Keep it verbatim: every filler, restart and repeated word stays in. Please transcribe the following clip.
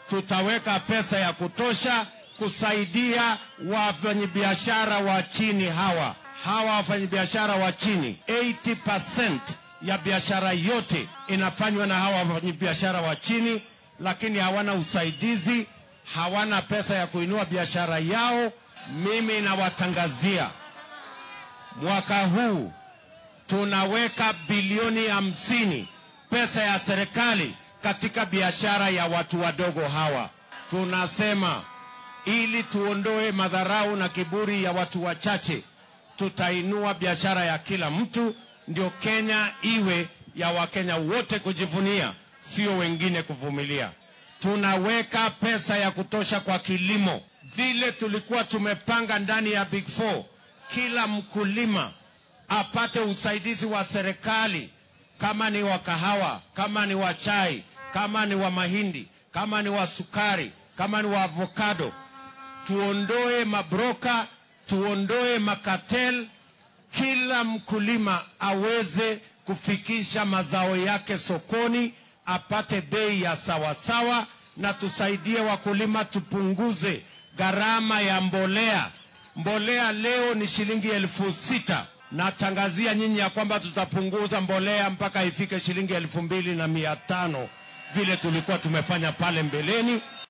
tutaweka pesa ya kutosha kusaidia wafanyabiashara wa chini hawa. Hawa wafanyabiashara wa chini, eighty percent ya biashara yote inafanywa na hawa wafanyabiashara wa chini, lakini hawana usaidizi, hawana pesa ya kuinua biashara yao. Mimi nawatangazia mwaka huu tunaweka bilioni hamsini pesa ya serikali katika biashara ya watu wadogo hawa. Tunasema ili tuondoe madharau na kiburi ya watu wachache, tutainua biashara ya kila mtu, ndio Kenya iwe ya Wakenya wote kujivunia, sio wengine kuvumilia. Tunaweka pesa ya kutosha kwa kilimo, vile tulikuwa tumepanga ndani ya Big Four. Kila mkulima apate usaidizi wa serikali, kama ni wa kahawa, kama ni wa chai, kama ni wa mahindi, kama ni wa sukari, kama ni wa avocado. Tuondoe mabroka, tuondoe makatel, kila mkulima aweze kufikisha mazao yake sokoni, apate bei ya sawa sawa, na tusaidie wakulima, tupunguze gharama ya mbolea. Mbolea leo ni shilingi elfu sita. Natangazia nyinyi ya kwamba tutapunguza mbolea mpaka ifike shilingi elfu mbili na mia tano vile tulikuwa tumefanya pale mbeleni.